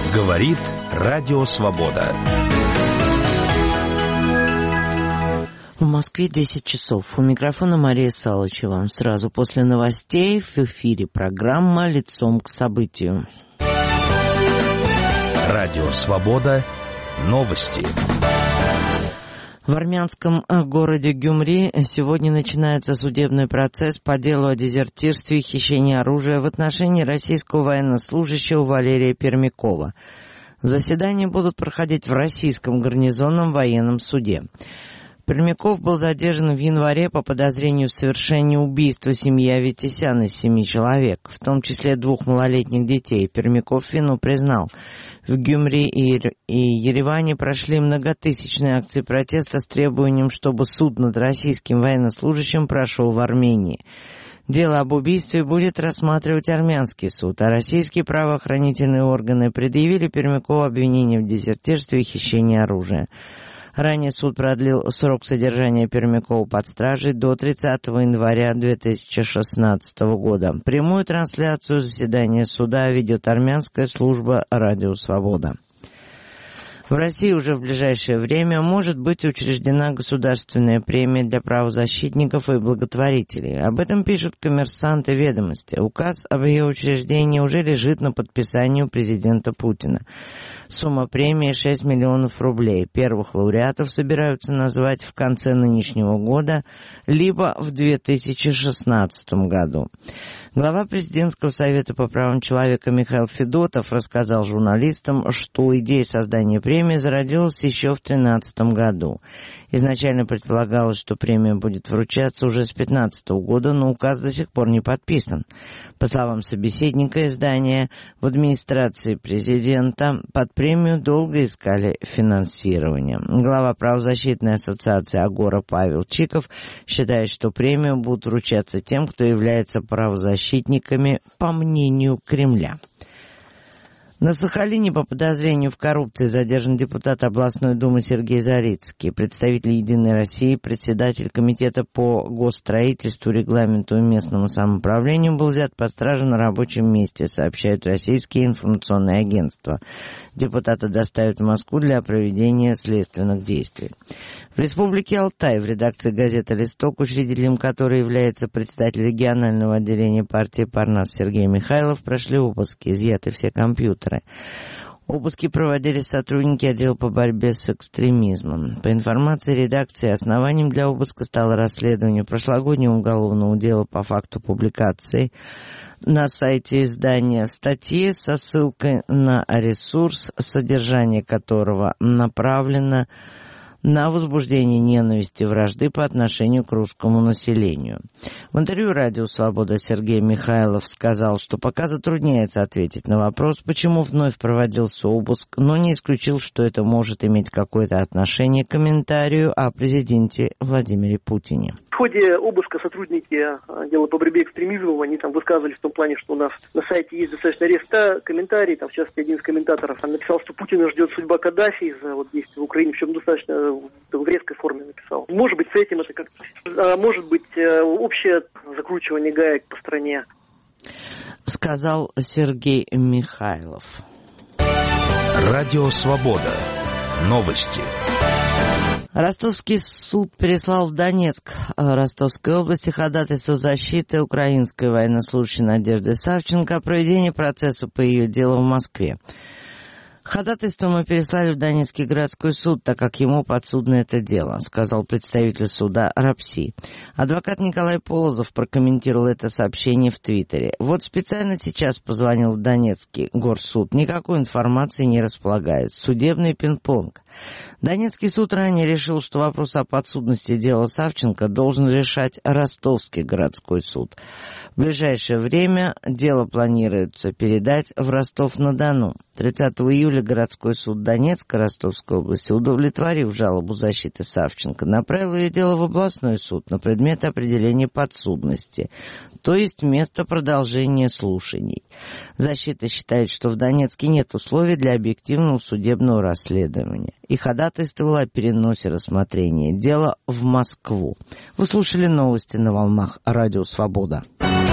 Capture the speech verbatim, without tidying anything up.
Говорит Радио Свобода. В Москве десять часов. У микрофона Мария Салычева. Сразу после новостей в эфире программа «Лицом к событию». Радио Свобода. Новости. В армянском городе Гюмри сегодня начинается судебный процесс по делу о дезертирстве и хищении оружия в отношении российского военнослужащего Валерия Пермякова. Заседания будут проходить в российском гарнизонном военном суде. Пермяков был задержан в январе по подозрению в совершении убийства семьи Аветисян из семи человек, в том числе двух малолетних детей. Пермяков вину признал. В Гюмри и Ереване прошли многотысячные акции протеста с требованием, чтобы суд над российским военнослужащим прошел в Армении. Дело об убийстве будет рассматривать армянский суд, а российские правоохранительные органы предъявили Пермякову обвинение в дезертирстве и хищении оружия. Ранее суд продлил срок содержания Пермякова под стражей до тридцатого января две тысячи шестнадцатого года. Прямую трансляцию заседания суда ведет армянская служба «Радио Свобода». В России уже в ближайшее время может быть учреждена государственная премия для правозащитников и благотворителей. Об этом пишут «Коммерсант» и «Ведомости». Указ об ее учреждении уже лежит на подписании у президента Путина. Сумма премии шесть миллионов рублей. Первых лауреатов собираются назвать в конце нынешнего года, либо в две тысячи шестнадцатом году. Глава президентского совета по правам человека Михаил Федотов рассказал журналистам, что идея создания премии зародилась еще в две тысячи тринадцатом году. Изначально предполагалось, что премия будет вручаться уже с две тысячи пятнадцатого года, но указ до сих пор не подписан. По словам собеседника издания, в администрации президента под премию долго искали финансирование. Глава правозащитной ассоциации «Агора» Павел Чиков считает, что премию будут вручаться тем, кто является правозащитниками по мнению Кремля. На Сахалине по подозрению в коррупции задержан депутат областной думы Сергей Зарицкий. Представитель «Единой России», председатель комитета по госстроительству, регламенту и местному самоуправлению был взят под стражу на рабочем месте, сообщают российские информационные агентства. Депутата доставят в Москву для проведения следственных действий. В Республике Алтай в редакции газеты «Листок», учредителем которой является председатель регионального отделения партии «Парнас» Сергей Михайлов, прошли обыски, изъяты все компьютеры. Обыски проводили сотрудники отдела по борьбе с экстремизмом. По информации редакции, основанием для обыска стало расследование прошлогоднего уголовного дела по факту публикации на сайте издания статьи со ссылкой на ресурс, содержание которого направлено на возбуждение ненависти и вражды по отношению к русскому населению. В интервью «Радио Свобода» Сергей Михайлов сказал, что пока затрудняется ответить на вопрос, почему вновь проводился обыск, но не исключил, что это может иметь какое-то отношение к комментарию о президенте Владимире Путине. В ходе обыска сотрудники отдела по борьбе с экстремизмом, они там высказывались в том плане, что у нас на сайте есть достаточно ста комментариев, там в частности один из комментаторов написал, что Путина ждет судьба Каддафи из-за вот действий в Украине, причем достаточно в резкой форме написал. Может быть, с этим это как-то, а может быть, общее закручивание гаек по стране. Сказал Сергей Михайлов. Радио Свобода. Новости. Ростовский суд переслал в Донецк Ростовской области ходатайство защиты украинской военнослужащей Надежды Савченко о проведении процесса по ее делу в Москве. Ходатайство мы переслали в Донецкий городской суд, так как ему подсудно это дело, сказал представитель суда Рапси. Адвокат Николай Полозов прокомментировал это сообщение в Твиттере. Вот специально сейчас позвонил в Донецкий горсуд. Никакой информации не располагает. Судебный пинг-понг. Донецкий суд ранее решил, что вопрос о подсудности дела Савченко должен решать Ростовский городской суд. В ближайшее время дело планируется передать в Ростов-на-Дону. тридцатого июля городской суд Донецка Ростовской области, удовлетворив жалобу защиты Савченко, направил ее дело в областной суд на предмет определения подсудности, то есть место продолжения слушаний. Защита считает, что в Донецке нет условий для объективного судебного расследования и ходатайствовала о переносе рассмотрения дела в Москву. Вы слушали новости на волнах Радио Свобода.